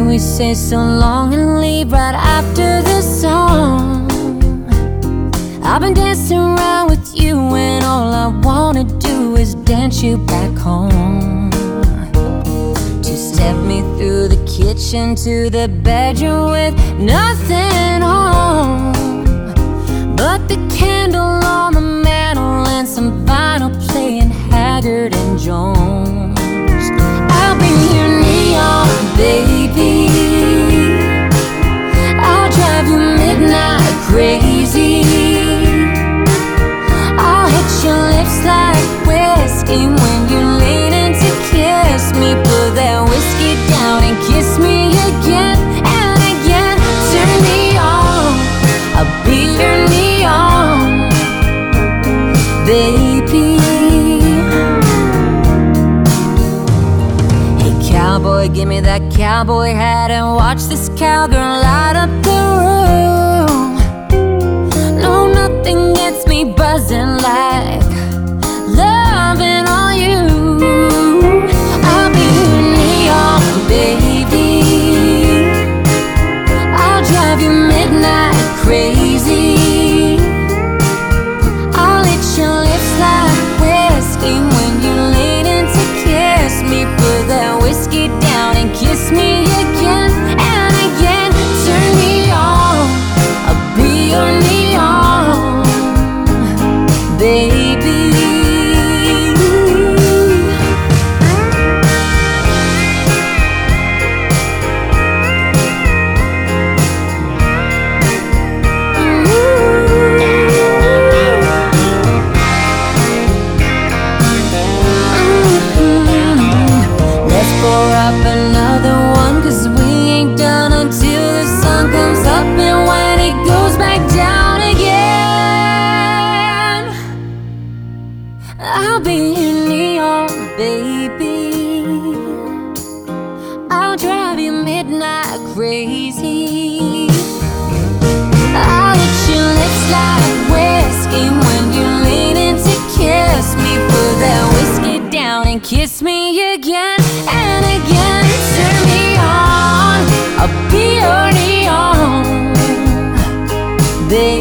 we say so long and leave right after the song? I've been dancing around with you and all I wanna do is dance you back home. Two-step me through the kitchen to the bedroom with nothing on but the candle on the mantle and some vinyl playing Haggard and Jones. I'll be your neon baby, I'll drive you midnight crazy, I'll hit your lips like whiskey when you lean in to kiss me. Put that whiskey down and kiss me again and again. Turn me on, I'll be your neon baby. Hey cowboy, give me that cowboy hat and watch this cowgirl light up the room. No, nothing gets me buzzing like loving on you. I'll be your neon baby, I'll drive you midnight crazy, I'll hit your lips like whiskey when you lean in to kiss me. Put that whiskey down and kiss me again and again. Turn me on, I'll be your neon baby. Let's pour up another one, 'cause we ain't done until the sun comes up and when it goes back down again. I'll be your neon baby, I'll drive you midnight crazy, I'll hit your lips like whiskey when you lean in to kiss me. Put that whiskey down and kiss me again and again. Turn me on, I'll be your neon baby.